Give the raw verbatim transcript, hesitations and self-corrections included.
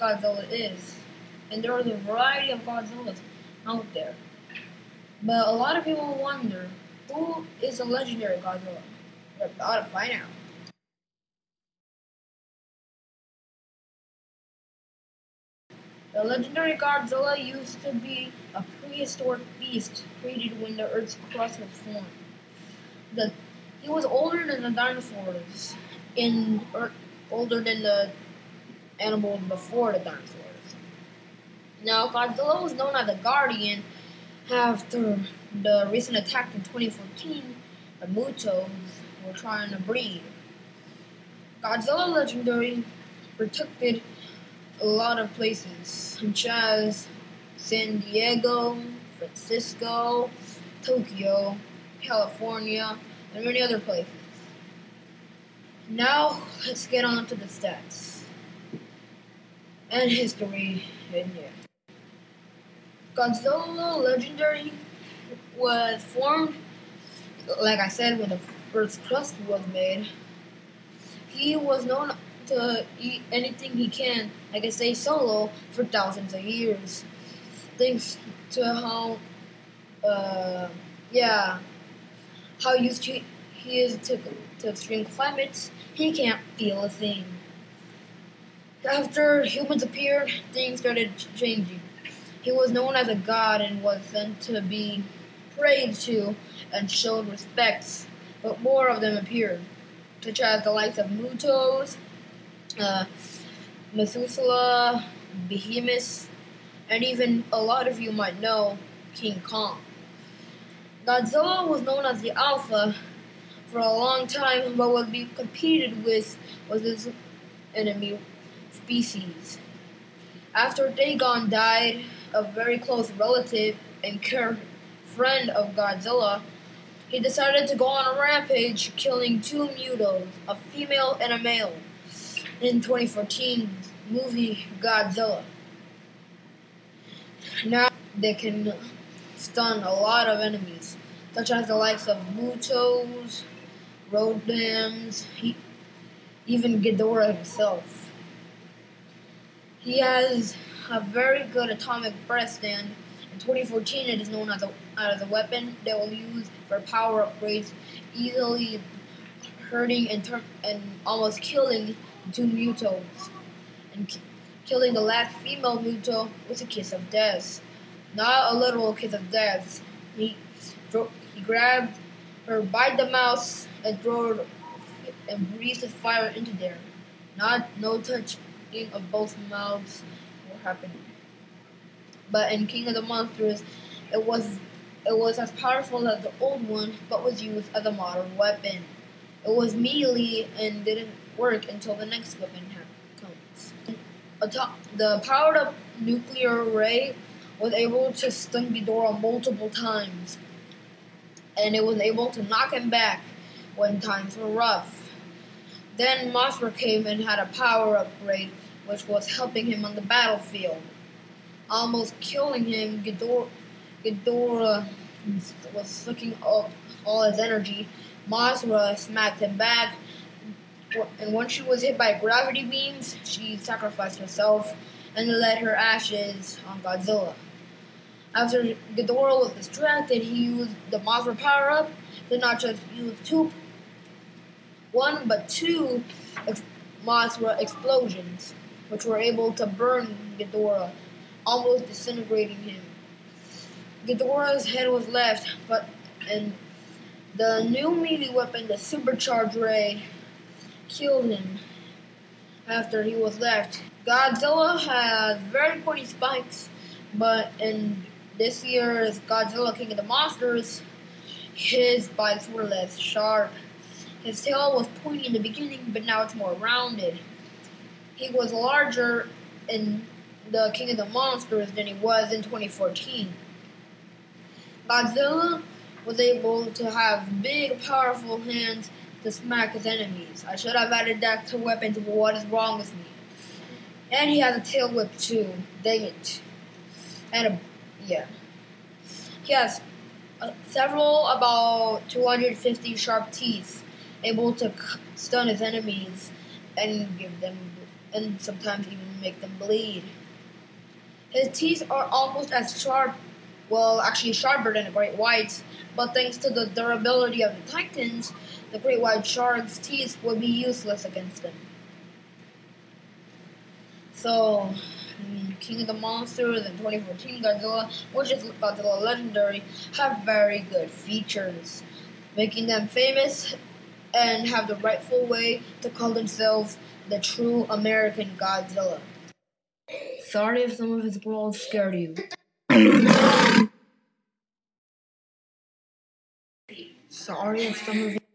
Godzilla is. And there is a variety of Godzillas out there. But a lot of people wonder, who is the legendary Godzilla? We're about to find out. The legendary Godzilla used to be a prehistoric beast created when the Earth's crust was formed. The, he was older than the dinosaurs, in or older than the animals before the dinosaurs. Now, Godzilla was known as a guardian after the recent attack in twenty fourteen. The Mutos were trying to breed. Godzilla Legendary protected a lot of places, such as San Diego, Francisco, Tokyo, California, and many other places. Now, let's get on to the stats and history in here. Godzilla Legendary was formed, like I said, when the Earth's crust was made. He was known to eat anything he can, like I say, solo for thousands of years. Thanks to how, uh, yeah, how used to he is to, to extreme climates, he can't feel a thing. After humans appeared, things started changing. He was known as a god and was sent to be prayed to and showed respects, but more of them appeared, such as the likes of Mutos, uh, Methuselah, Behemoth, and even a lot of you might know King Kong. Godzilla was known as the Alpha for a long time, but what be competed with was his enemy species. After Dagon died, a very close relative and care friend of Godzilla, he decided to go on a rampage, killing two Mutos, a female and a male, in twenty fourteen movie Godzilla. Now they can stun a lot of enemies, such as the likes of Mutos, Rodams, he, even Ghidorah himself. He has a very good atomic breath, and in twenty fourteen it is known as a, as a weapon they will use for power upgrades, easily hurting and, ter- and almost killing the two Mutos, and ki- killing the last female Muto with a kiss of death. Not a literal kiss of death. He, thro- he grabbed her by the mouth and threw her and breathed the fire into there. Not no touching of both mouths were happening. But in King of the Monsters, it was it was as powerful as the old one, but was used as a modern weapon. It was melee and didn't work until the next weapon comes. The powered-up nuclear ray was able to stun Ghidorah multiple times, and it was able to knock him back when times were rough. Then Mothra came and had a power upgrade, which was helping him on the battlefield. Almost killing him, Ghidorah, Ghidorah was sucking up all his energy. Mothra smacked him back, and when she was hit by gravity beams, she sacrificed herself and let her ashes on Godzilla. After Ghidorah was distracted, he used the Mothra power-up to not just use two, one but two ex- Mothra explosions, which were able to burn Ghidorah, almost disintegrating him. Ghidorah's head was left, but and the new melee weapon, the Supercharged Ray, killed him after he was left. Godzilla has very pointy spikes, but in this year's Godzilla King of the Monsters, his spikes were less sharp. His tail was pointy in the beginning, but now it's more rounded. He was larger in the King of the Monsters than he was in twenty fourteen. Godzilla was able to have big, powerful hands to smack his enemies. I should have added that to weapons, but what is wrong with me? And he has a tail whip too. Dang it. And a, yeah. He has uh, several, about two hundred fifty sharp teeth, able to stun his enemies and give them, and sometimes even and make them bleed. His teeth are almost as sharp, well, actually sharper than the great whites, but thanks to the durability of the titans, the great white shark's teeth would be useless against them. So, mm, King of the Monsters and twenty fourteen Godzilla, which is Godzilla Legendary, have very good features, making them famous and have the rightful way to call themselves the true American Godzilla. Sorry if some of his roles scared you. Sorry if some of